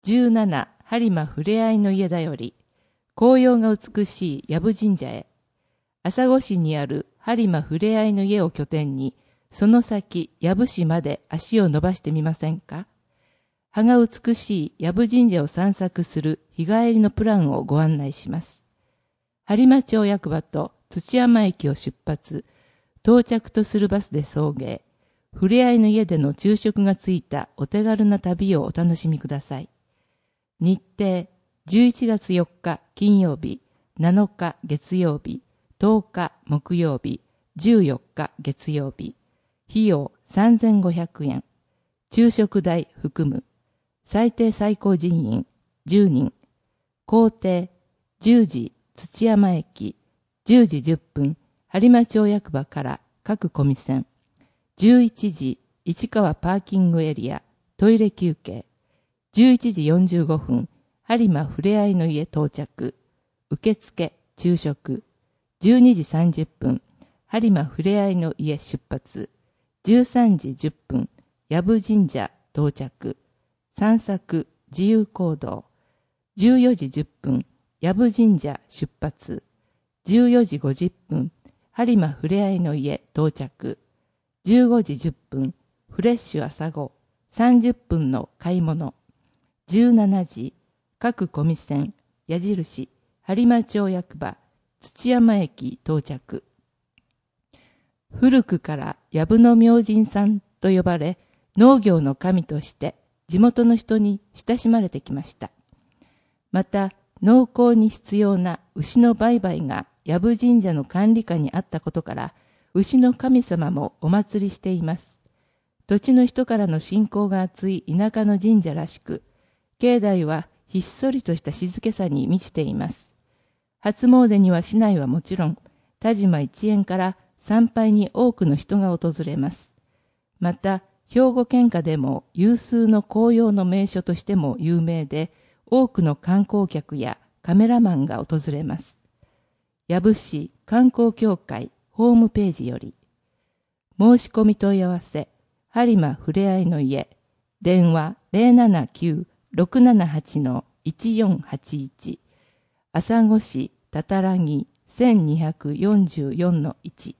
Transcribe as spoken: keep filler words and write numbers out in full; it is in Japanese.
じゅうなな播磨ふれあいの家だより、紅葉が美しい藪神社へ、朝来市にある播磨ふれあいの家を拠点に、その先藪市まで足を伸ばしてみませんか。葉が美しい藪神社を散策する日帰りのプランをご案内します。播磨町役場と土山駅を出発、到着とするバスで送迎、ふれあいの家での昼食がついたお手軽な旅をお楽しみください。日程、じゅういちがつよっか金曜日、なのか月曜日、とおか木曜日、じゅうよっか月曜日。費用さんぜんごひゃくえん。昼食代含む。最低最高人員じゅうにん。行程じゅうじ土山駅、じゅうじじゅっぷん播磨町役場から各込線、じゅういちじ市川パーキングエリアトイレ休憩、じゅういちじよんじゅうごふん播磨ふれあいの家到着、受付昼食、じゅうにじさんじゅっぷん播磨ふれあいの家出発、じゅうさんじじゅっぷん藪神社到着、散策自由行動、じゅうよじじゅっぷん藪神社出発、じゅうよじごじゅっぷん播磨ふれあいの家到着、じゅうごじじゅっぷんフレッシュ朝ご、さんじゅっぷんの買い物、じゅうしちじ各込線矢印播磨町役場土山駅到着。古くから藪の明神さんと呼ばれ、農業の神として地元の人に親しまれてきました。また、農耕に必要な牛の売買が藪神社の管理下にあったことから、牛の神様もお祭りしています。土地の人からの信仰が厚い田舎の神社らしく、境内はひっそりとした静けさに満ちています。初詣には市内はもちろん、田島一円から参拝に多くの人が訪れます。また、兵庫県下でも有数の紅葉の名所としても有名で、多くの観光客やカメラマンが訪れます。藪市観光協会ホームページより、申し込み問い合わせ、播磨ふれあいの家、電話 ゼロななきゅう ろくななはち いちよんはちいち、朝来市たたらぎせんにひゃくよんじゅうよんのいち。